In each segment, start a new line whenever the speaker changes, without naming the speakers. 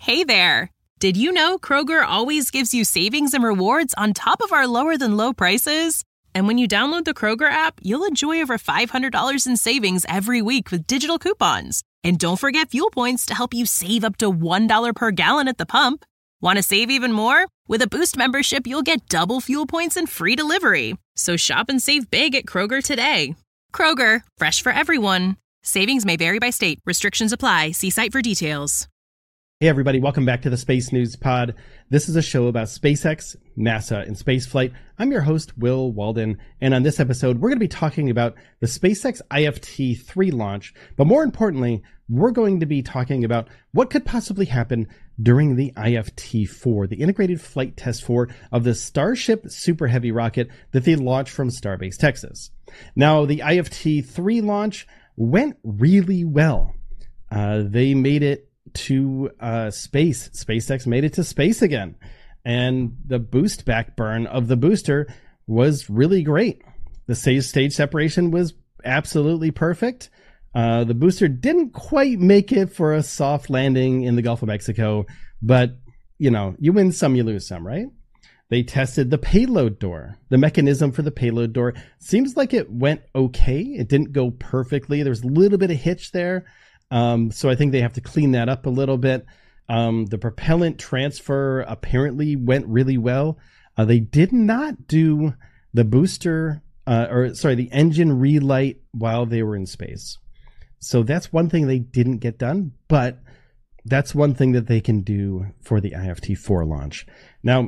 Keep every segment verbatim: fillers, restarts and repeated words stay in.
Hey there! Did you know Kroger always gives you savings and rewards on top of our lower-than-low prices? And when you download the Kroger app, you'll enjoy over five hundred dollars in savings every week with digital coupons. And don't forget fuel points to help you save up to one dollar per gallon at the pump. Want to save even more? With a Boost membership, you'll get double fuel points and free delivery. So shop and save big at Kroger today. Kroger, fresh for everyone. Savings may vary by state. Restrictions apply. See site for details.
Hey everybody, welcome back to the Space News Pod. This is a show about SpaceX, NASA, and spaceflight. I'm your host, Will Walden, and on this episode, we're going to be talking about the SpaceX I F T three launch, but more importantly, we're going to be talking about what could possibly happen during the I F T four, the Integrated Flight Test four of the Starship Super Heavy rocket that they launched from Starbase, Texas. Now, the I F T three launch went really well. Uh, they made it to uh, space. SpaceX made it to space again. And the boost back burn of the booster was really great. The stage, stage separation was absolutely perfect. Uh, the booster didn't quite make it for a soft landing in the Gulf of Mexico, but, you know, you win some, you lose some, right? They tested the payload door. The mechanism for the payload door seems like it went okay. It didn't go perfectly. There's a little bit of hitch there. Um, so I think they have to clean that up a little bit. Um, the propellant transfer apparently went really well. Uh, they did not do the booster, uh, or sorry, the engine relight while they were in space. So that's one thing they didn't get done, but that's one thing that they can do for the I F T four launch. Now,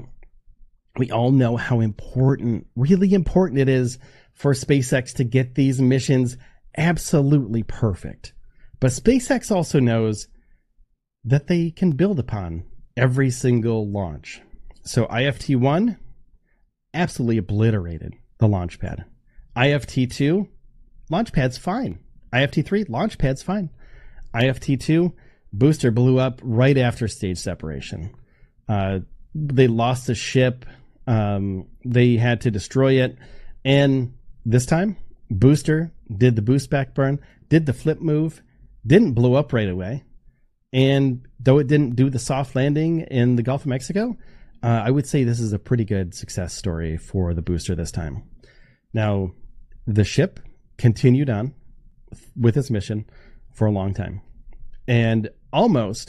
we all know how important, really important it is for SpaceX to get these missions absolutely perfect. But SpaceX also knows that they can build upon every single launch. So I F T one absolutely obliterated the launch pad. I F T two, launch pad's fine. I F T three, launch pad's fine. I F T two, booster blew up right after stage separation. Uh, they lost the ship. Um, they had to destroy it. And this time, booster did the boost back burn, did the flip move, didn't blow up right away. And though it didn't do the soft landing in the Gulf of Mexico, uh, I would say this is a pretty good success story for the booster this time. Now, the ship continued on with its mission for a long time and almost,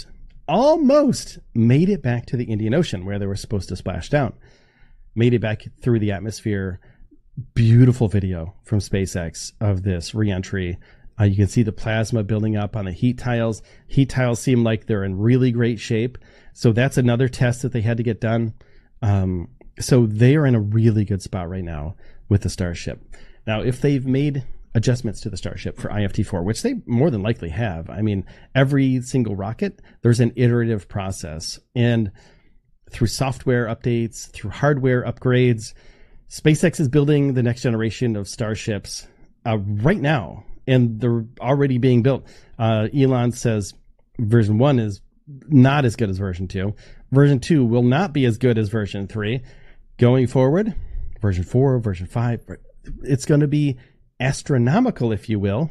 almost made it back to the Indian Ocean where they were supposed to splash down. Made it back through the atmosphere. Beautiful video from SpaceX of this reentry. Uh, you can see the plasma building up on the heat tiles. Heat tiles seem like they're in really great shape. So that's another test that they had to get done. Um, so they are in a really good spot right now with the Starship. Now, if they've made adjustments to the Starship for I F T four, which they more than likely have, I mean, every single rocket, there's an iterative process. And through software updates, through hardware upgrades, SpaceX is building the next generation of Starships uh, right now. And they're already being built. Uh, Elon says version one is not as good as version two. Version two will not be as good as version three. Going forward, version four, version five, it's going to be astronomical, if you will,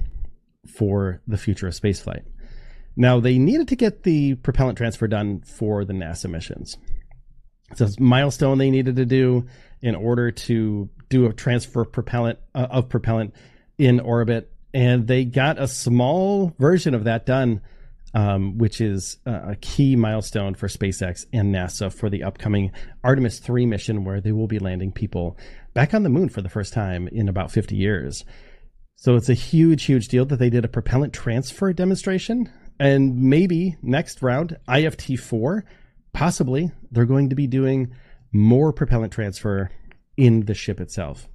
for the future of spaceflight. Now, they needed to get the propellant transfer done for the NASA missions. So it's a milestone they needed to do in order to do a transfer propellant uh, of propellant in orbit. And they got a small version of that done, um, which is a key milestone for SpaceX and NASA for the upcoming Artemis three mission, where they will be landing people back on the moon for the first time in about fifty years. So it's a huge, huge deal that they did a propellant transfer demonstration. And maybe next round, I F T four, possibly they're going to be doing more propellant transfer in the ship itself.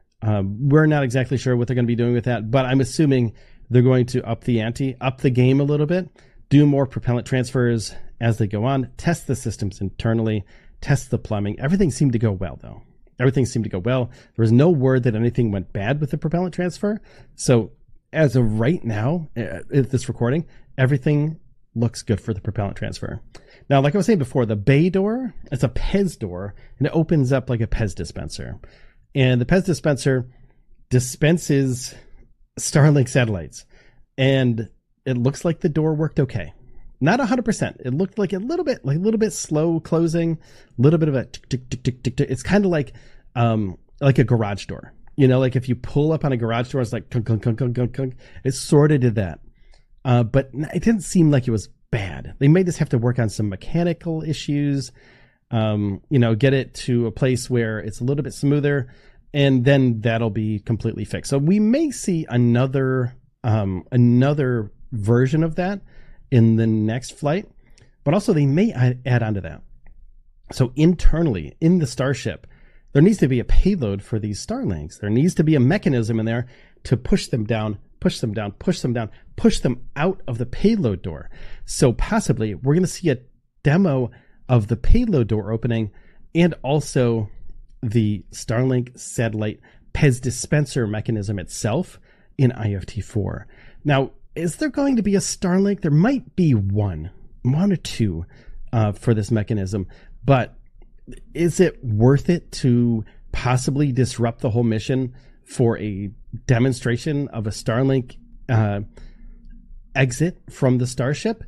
Um, we're not exactly sure what they're going to be doing with that, but I'm assuming they're going to up the ante, up the game a little bit, do more propellant transfers as they go on, test the systems internally, test the plumbing. Everything seemed to go well, though. Everything seemed to go well. There was no word that anything went bad with the propellant transfer. So as of right now, at this recording, everything looks good for the propellant transfer. Now, like I was saying before, the bay door, it's a P E S door, and it opens up like a P E S dispenser. And the P E S dispenser dispenses Starlink satellites. And it looks like the door worked okay. not one hundred percent. It looked like a little bit, like a little bit slow closing, a little bit of a tick, tick, tick, tick, tick, tick. It's kind of like, um, like a garage door. You know, like if you pull up on a garage door, it's like clunk, clunk, clunk, clunk, clunk, clunk. It sort of did that. Uh, but it didn't seem like it was bad. They may just have to work on some mechanical issues, um, you know, get it to a place where it's a little bit smoother, and then that'll be completely fixed. So we may see another, um, another version of that in the next flight, but also they may add, add on to that. So internally in the Starship, there needs to be a payload for these Starlinks. There needs to be a mechanism in there to push them down, push them down, push them down, push them out of the payload door. So possibly we're going to see a demo of the payload door opening and also the Starlink satellite P E S dispenser mechanism itself in I F T four. Now, is there going to be a Starlink? There might be one, one or two uh, for this mechanism, but is it worth it to possibly disrupt the whole mission for a demonstration of a Starlink uh, exit from the Starship?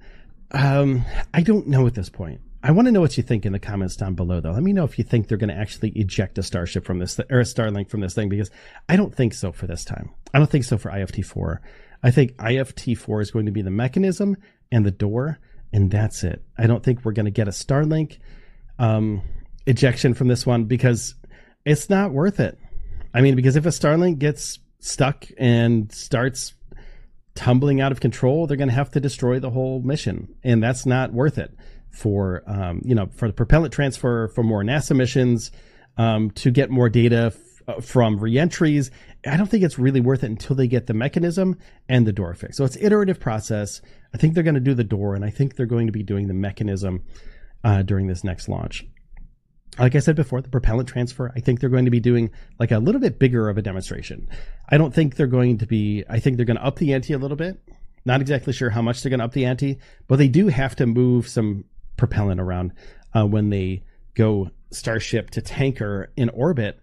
Um, I don't know at this point. I want to know what you think in the comments down below, though. Let me know if you think they're going to actually eject a Starship from this, th- or a Starlink from this thing, because I don't think so for this time. I don't think so for I F T four. I think I F T four is going to be the mechanism and the door, and that's it. I don't think we're going to get a Starlink um, ejection from this one, because it's not worth it. I mean, because if a Starlink gets stuck and starts tumbling out of control, they're going to have to destroy the whole mission, and that's not worth it for, um, you know, for the propellant transfer, for more NASA missions, um, to get more data f- from reentries. I don't think it's really worth it until they get the mechanism and the door fixed. So it's an iterative process. I think they're going to do the door, and I think they're going to be doing the mechanism uh, during this next launch. Like I said before, the propellant transfer, I think they're going to be doing like a little bit bigger of a demonstration. I don't think they're going to be, I think they're going to up the ante a little bit. Not exactly sure how much they're going to up the ante, but they do have to move some propellant around uh, when they go Starship to tanker in orbit.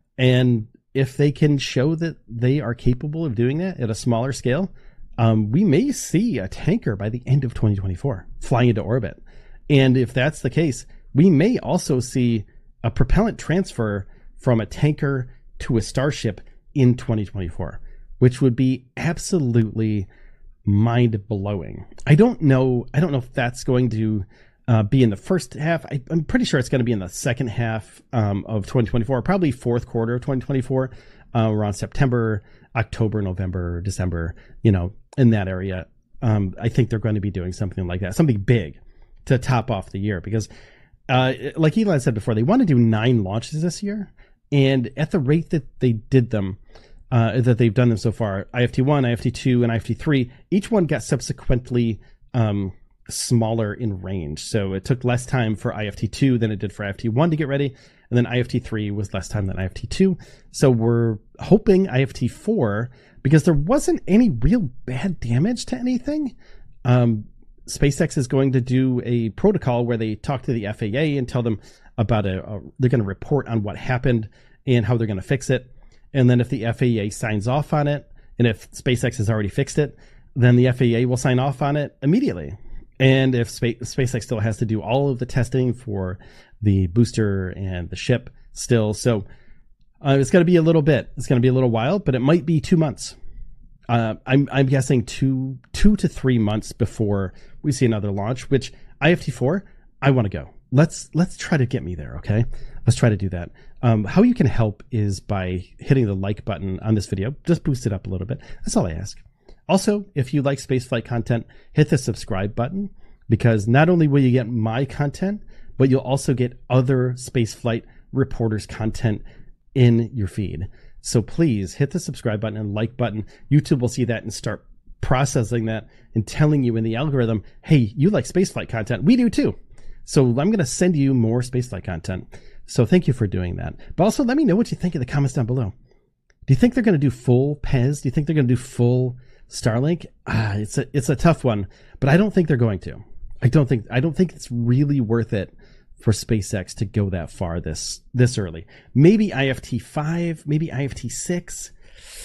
And if they can show that they are capable of doing that at a smaller scale, um, we may see a tanker by the end of twenty twenty-four flying into orbit. And if that's the case, we may also see a propellant transfer from a tanker to a Starship in twenty twenty-four, which would be absolutely mind-blowing. I don't know. I don't know if that's going to uh, be in the first half. I, I'm pretty sure it's going to be in the second half um, of twenty twenty-four, probably fourth quarter of twenty twenty-four, uh, around September, October, November, December, you know, in that area. Um, I think they're going to be doing something like that, something big to top off the year, because Uh, like Elon said before, they want to do nine launches this year, and at the rate that they did them, uh, that they've done them so far, I F T one, I F T two, and I F T three, each one got subsequently um, smaller in range. So it took less time for I F T two than it did for I F T one to get ready, and then I F T three was less time than I F T two. So we're hoping I F T four, because there wasn't any real bad damage to anything. Um, SpaceX is going to do a protocol where they talk to the F A A and tell them about a, a they're going to report on what happened and how they're going to fix it. And then if the F A A signs off on it, and if SpaceX has already fixed it, then the F A A will sign off on it immediately. And if Spa- SpaceX still has to do all of the testing for the booster and the ship still. So uh, it's going to be a little bit, it's going to be a little while, but it might be two months. Uh, I'm I'm guessing two two to three months before we see another launch. Which I F T four, I want to go. Let's let's try to get me there. Okay, let's try to do that. Um, how you can help is by hitting the like button on this video. Just boost it up a little bit. That's all I ask. Also, if you like spaceflight content, hit the subscribe button, because not only will you get my content, but you'll also get other spaceflight reporters' content in your feed. So please hit the subscribe button and like button. YouTube will see that and start processing that and telling you in the algorithm, hey, you like spaceflight content. We do too. So I'm going to send you more spaceflight content. So thank you for doing that. But also let me know what you think in the comments down below. Do you think they're going to do full P E S? Do you think they're going to do full Starlink? Ah, it's a, it's a tough one, but I don't think they're going to. I don't think, I don't think it's really worth it for SpaceX to go that far this this early. Maybe I F T five, maybe I F T six.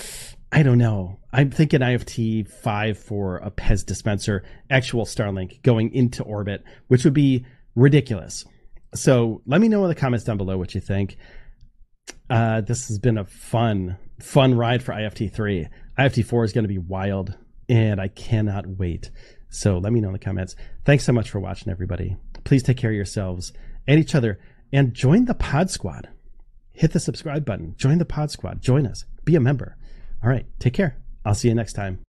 I don't know. I'm thinking I F T five for a Pez dispenser, actual Starlink going into orbit, which would be ridiculous. So let me know in the comments down below what you think. Uh, this has been a fun, fun ride for I F T three. I F T four is going to be wild, and I cannot wait. So let me know in the comments. Thanks so much for watching, everybody. Please take care of yourselves and each other, and join the Pod Squad. Hit the subscribe button. Join the Pod Squad. Join us. Be a member. All right. Take care. I'll see you next time.